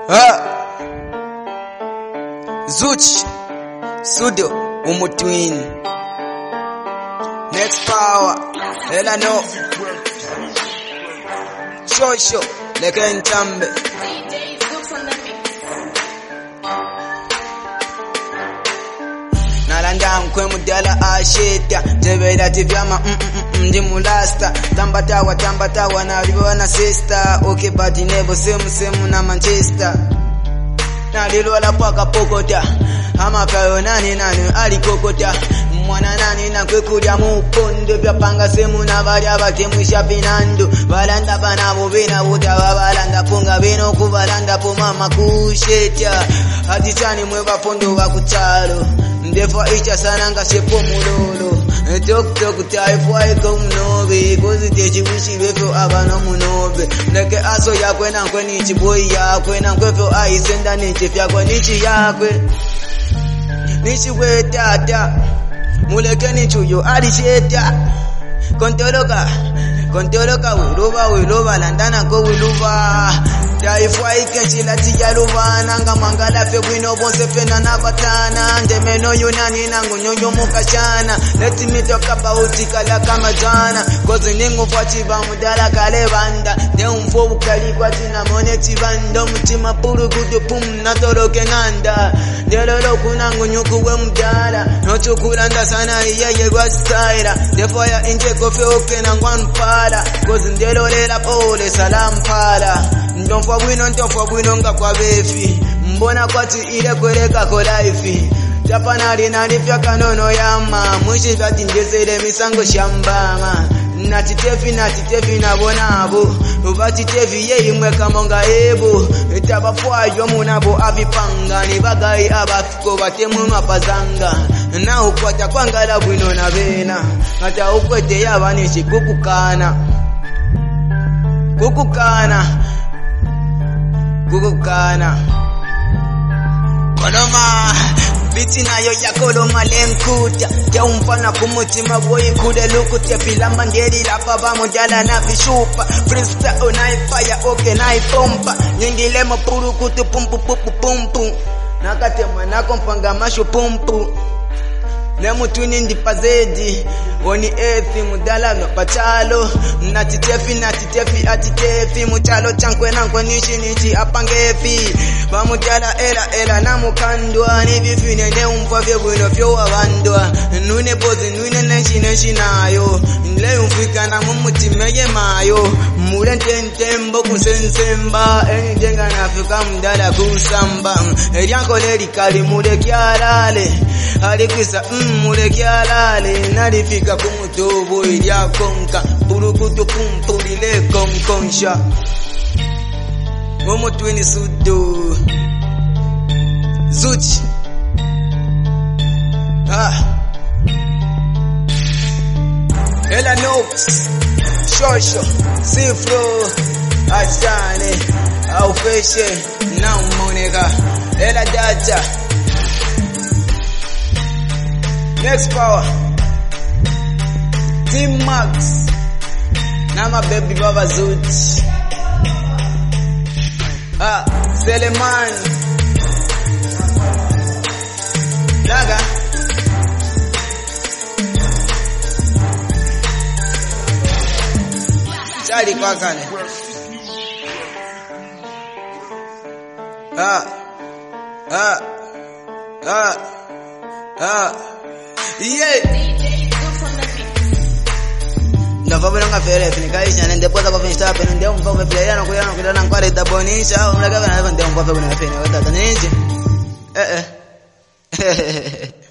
Zuch Sudo Umutwin Next Power Ela no Shosho Leke Nchambe Nalanda mkwe mudala asheta Tebeda tivyama ndimulasta Tambatawa na riwa na sister Okay badi nebo semu na Manchester Nalilola paka pokota Hama kayo nani alikokota Mwana nani na kwekulia mupondo Vyapanga semu na varia vakemusha pinando Valanda panabo vina utawa valanda Punga vino kuvalanda po mama kusheta Hatichani mweva pondo wakutalo Ndefo icha sana nga shepo mulolo Tok taifwa iko mnobe Kozi techi wishi vefo abano munobe Ndeke aso yakwe na nkwe nichi boy yakwe Na nkwefo aisenda nichi fyakwe nichi yakwe Nichi we tata Muleke nichuyo alisheta Kontoloka wiluba Landana ko wiluba Taifwa ikenchi lati yaluba Nanga mangala fe wino bonse fena na batana Ndemeno yunani nangu nyonyo mukashana Let me talk about kala kama jana Kozi ningu fachi ba mudala kale banda Ne umfo ukali kwa tina mone chibando Mtima puru kudu pum na toroke nganda Ndelolo kunangu nyuku we mudala Nochu kuranda sana iye kwa staira Defo ya inje kofe oke na ngwan pala Kozi ndelolela pole salam pala Ndonfwa bwino nga kwa befi Mbona kwati ile kweleka ko life Japanari nani fya kanono yama Mwishi vati ndezele misango shambama Natitefi na bonabo Ubatitefi ye imwe kamonga ebo Itabafwayo munabo avipanga Nibagai abafiko batemu mapazanga Na ukwata kwangala bwino na bena Ngata ukwete yabanishi kukukana Koloma Biti nayo ya koloma lenkuta Ya umfana kumutima boy kude lukutia Pila manderi lapa vamo jala na vishupa Freestyle unaifaya oke naipompa Nyingile mapuru kutu pumpu Nakatema nakompanga mashu pumpu Nemu twini ndipazedi Oni efi mudala no pachalo Natitefi atitefi Muchalo chankwe nankwe nishi apangefi Bamudala ela na mukandwa Nibifine ne umfavye bwino fyo wabandwa Nune bozi nune neshi nayo Nle umfika na mumutimege mayo Mule ntentembo kusensemba Eni jenga nafika mudala kusamba Erianko leri kali mule kialale Alikwisa mule kialale Nalifika kumutobo ilya konka Purukutu pumpulile konkonsha Umutwini Sudo Zuch Ela Nox Shosho Sifro Achane Aufeshe Na umoneka Ela Data Next Power Team Max Nama baby baba Zuch Seleman Laga Chali kwa kane Yeah Ndava nga fere finikaisha nende poza kwa finsta pene ndio mfove player na kuyana kwale dabonisha unaka bana ndio mfove kuna fene wata tanije